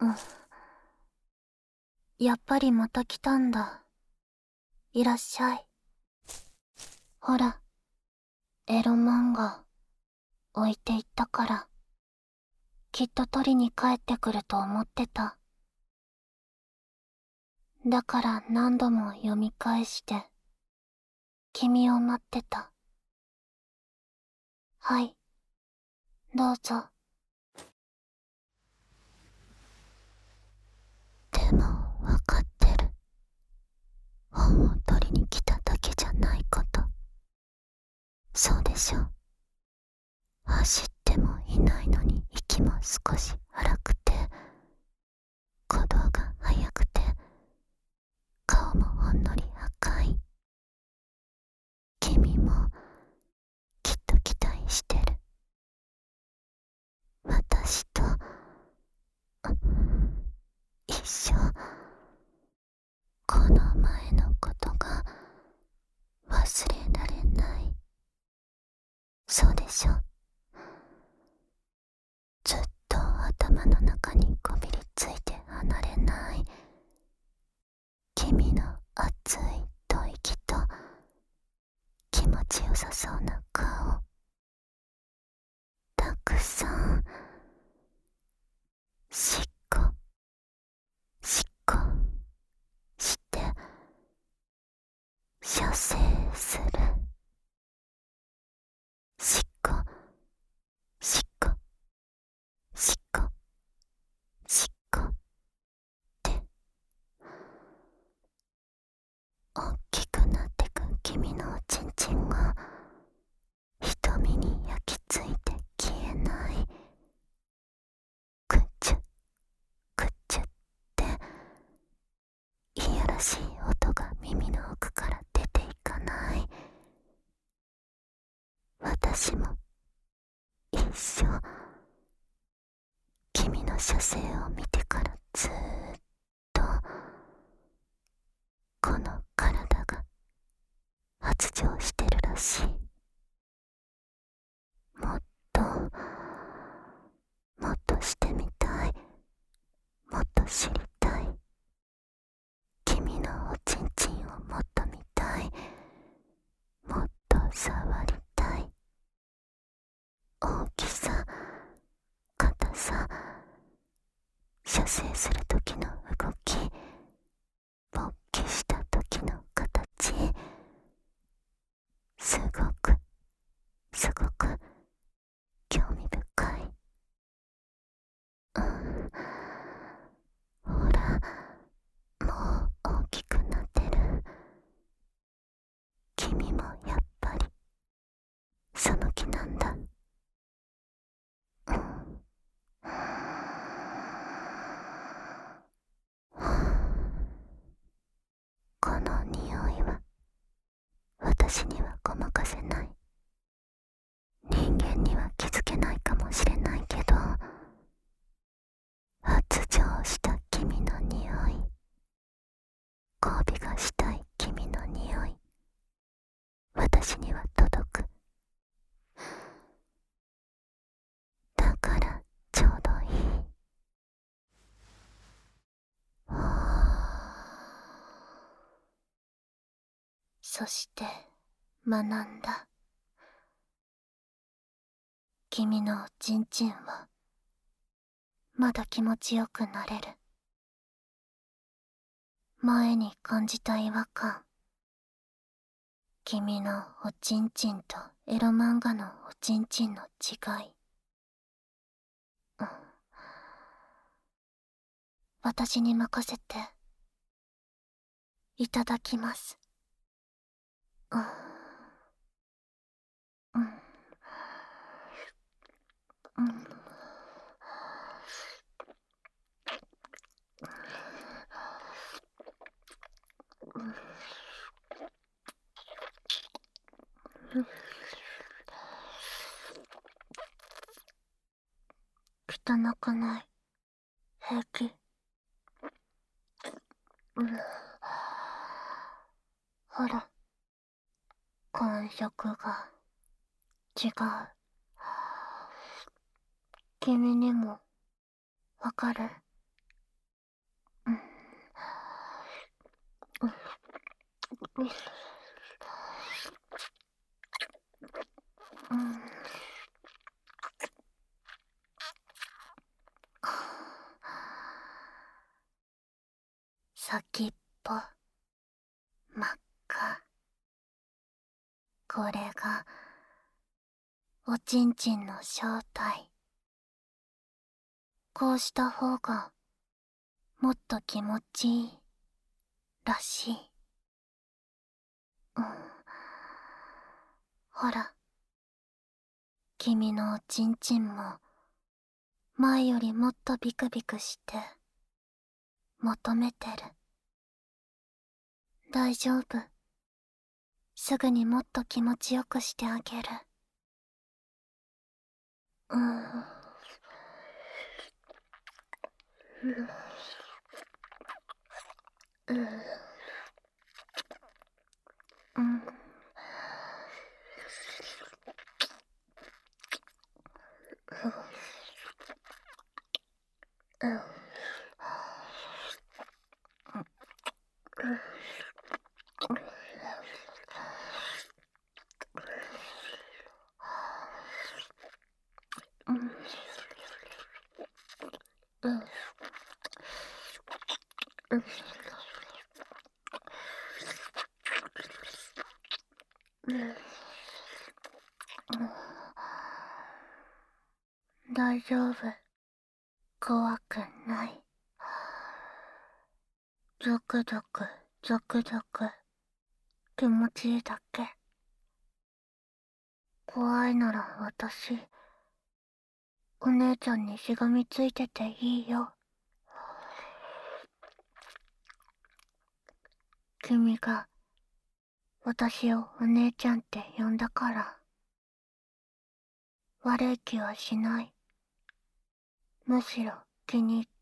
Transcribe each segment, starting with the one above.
うん。やっぱりまた来たんだ。いらっしゃい。ほら、エロ漫画、置いていったから。きっと取りに帰ってくると思ってた。だから何度も読み返して、君を待ってた。はい、どうぞ。でも、わかってる。本を取りに来ただけじゃないこと。そうでしょ。走ってもいないのに息も少し荒くて、鼓動が速くて、顔もほんのり赤い。君もきっと期待してる。私と一緒。この前のことが忘れられない。そうでしょ。ずっと頭の中にこびりついて離れない君の熱い吐息と気持ちよさそうな顔。たくさんしっこしっこして射精する。しっこしっこしっこしっこって大きくなってく君のおちんちんが瞳に焼き付いて消えない。くちゅくちゅっていやらしい音が耳の奥から出ていかない。私も一緒。君の射精を見てからずーっとこの体が発情してるらしい。もっともっとしてみたい。もっと知りたい。君のおちんちんをもっと見たい。もっと触りたい。大きさ、硬さ、射精する時の動き、勃起した時の形、すごくすごく興味深い。うん、ほら、もう大きくなってる。君もやっぱりその気なんだ。うん。この匂いは私にはごまかせない。人間には気づけないかもしれないけど、発情した君の匂い、交尾がしたい君の匂い、私には届く。だからちょうどいい。そして学んだ。君のおちんちんはまだ気持ちよくなれる。前に感じた違和感、君のおちんちんとエロ漫画のおちんちんの違い、うん、私に任せていただきます。うん、うん、うん。汚くない。平気。うん。ほら、感触が違う。君にもわかる？ 先っぽ真っ赤。これがおちんちんの正体。こうした方がもっと気持ちいいらしい。ほら、君のおちんちんも前よりもっとビクビクして求めてる。大丈夫。すぐにもっと気持ちよくしてあげる。大丈夫。怖くない。ゾクゾクゾクゾク気持ちいいだけ。怖いなら私、お姉ちゃんにしがみついてていいよ。君が私をお姉ちゃんって呼んだから悪い気はしない。むしろ気に入った。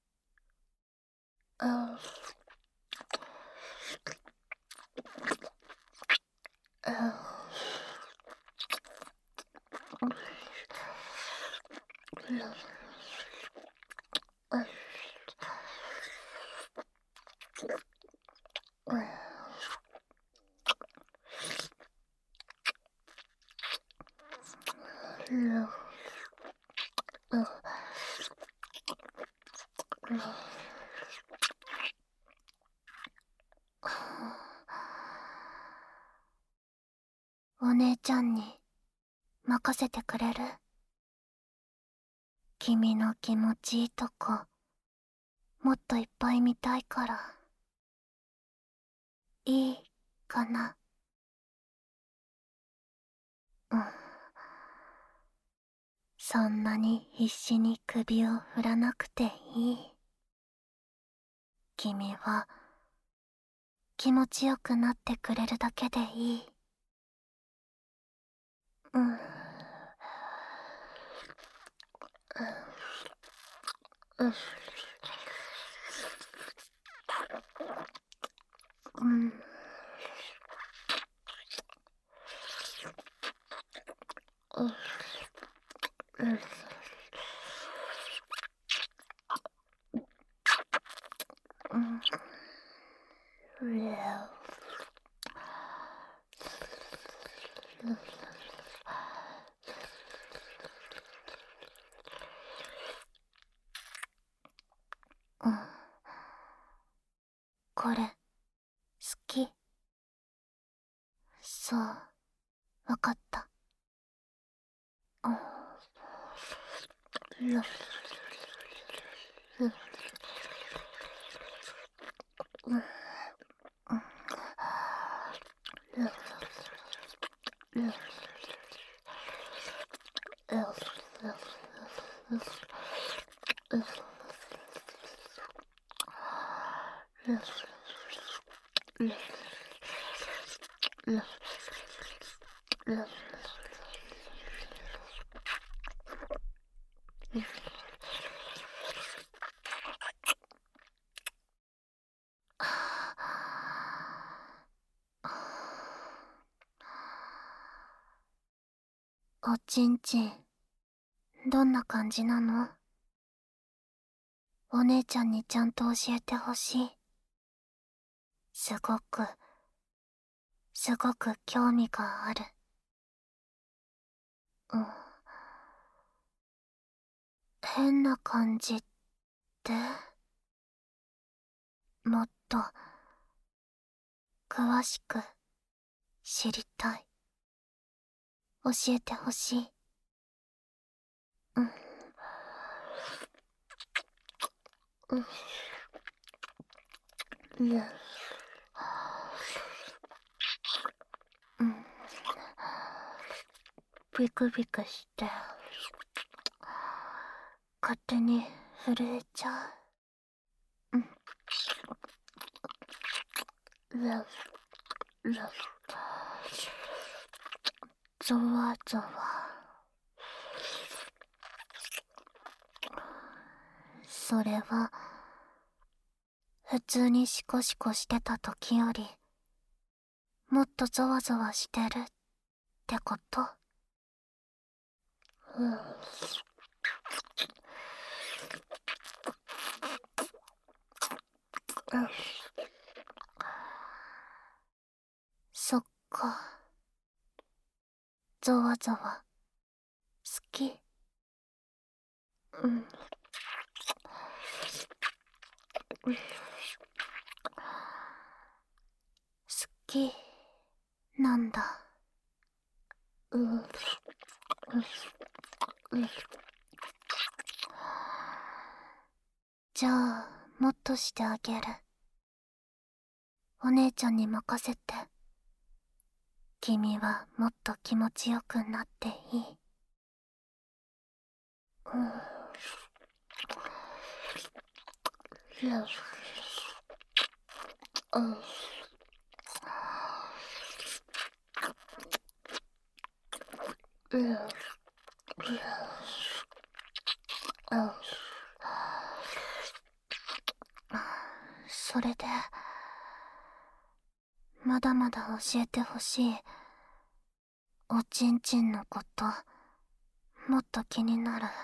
お姉ちゃんに任せてくれる？君の気持ちいいとこもっといっぱい見たいから。いいかな？そんなに必死に首を振らなくていい。君は気持ちよくなってくれるだけでいい。これ、好き？そう、わかった。おちんちん、どんな感じなの？お姉ちゃんにちゃんと教えてほしい。 すごく興味がある。変な感じって？もっと詳しく知りたい。教えてほしい。ビクビクして勝手に震えちゃう。ゾワゾワ。それは普通にシコシコしてた時よりもっとゾワゾワしてるってこと？そっか。ゾワゾワ好き。好きなんだ。じゃあもっとしてあげる。お姉ちゃんに任せて。君はもっと気持ちよくなっていい。それでまだまだ教えてほしい。おちんちんのこと、もっと気になる。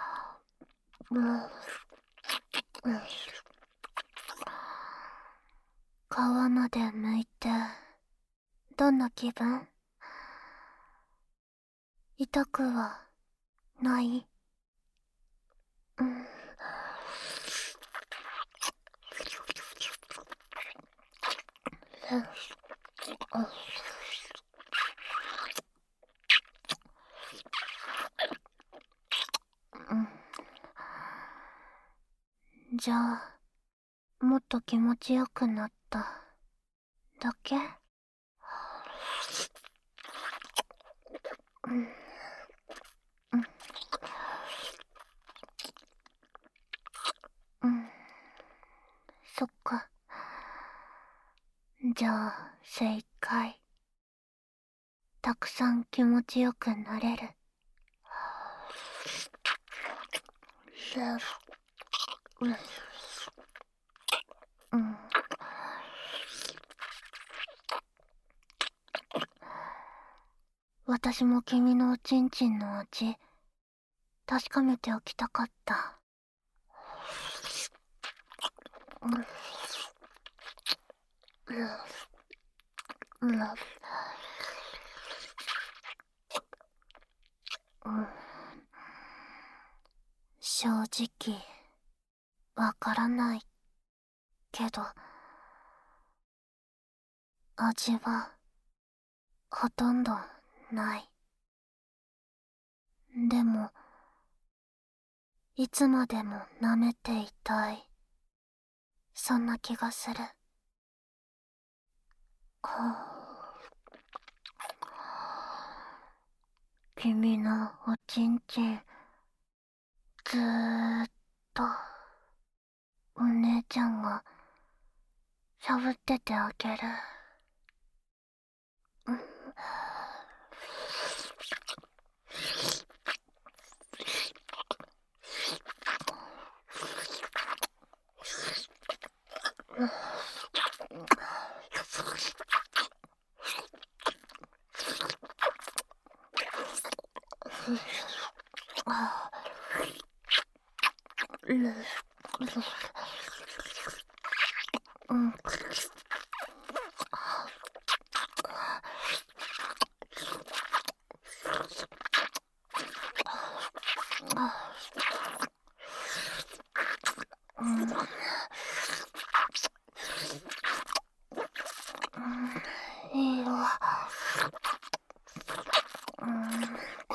皮まで剥いて、どんな気分？痛くはない？じゃあもっと気持ちよくなっただけ？そっか。じゃあ正解。たくさん気持ちよくなれる。私も君のおちんちんの味確かめておきたかった。正直わからないけど、味はほとんどない。でもいつまでも舐めていたい、そんな気がする。君のおちんちんずーっとお姉ちゃんがしゃぶっててあげる。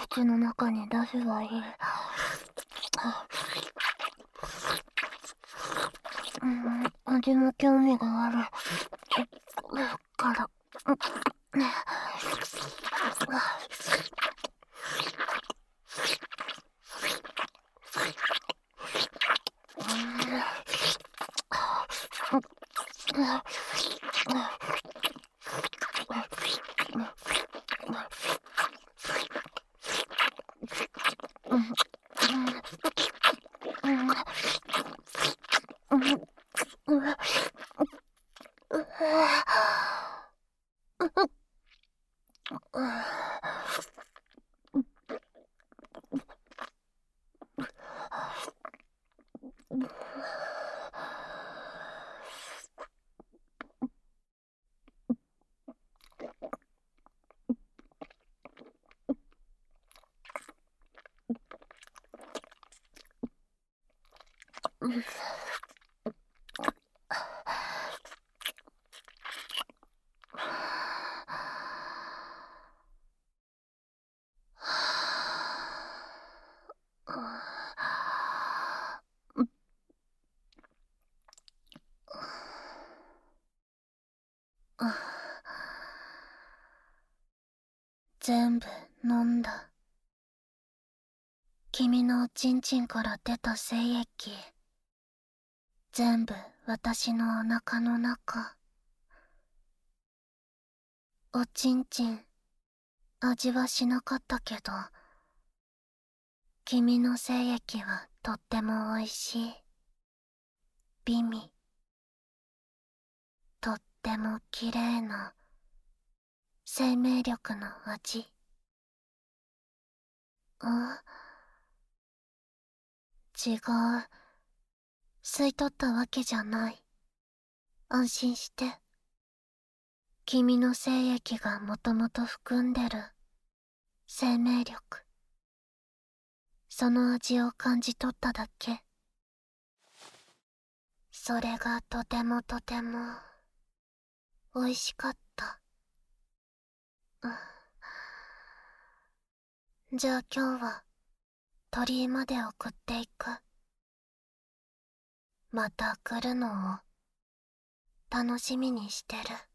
口の中に出せばいい。味も興味があるから。全部飲んだ。君のおちんちんから出た精液、全部私のお腹の中。おちんちん、味はしなかったけど、君の精液はとっても美味しい。美味。とっても綺麗な生命力の味。違う。吸い取ったわけじゃない。安心して。君の精液がもともと含んでる生命力。その味を感じ取っただけ。それがとてもとても美味しかった。じゃあ今日は鳥居まで送っていく。また来るのを楽しみにしてる。